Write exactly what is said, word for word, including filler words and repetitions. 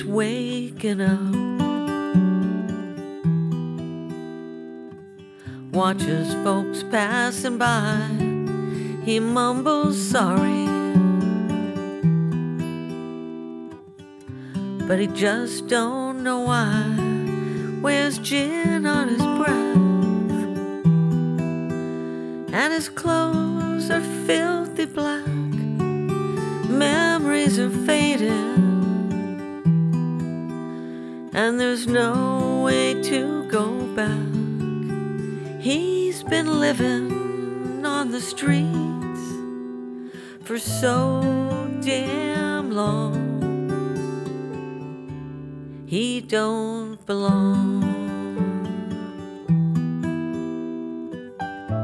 waking up, watches folks passing by, he mumbles sorry, but he just don't know why. Wears gin on his breath, and his clothes are filthy black. Memories are fading, and there's no way to go back. He's been living on the streets for so damn long. He don't belong.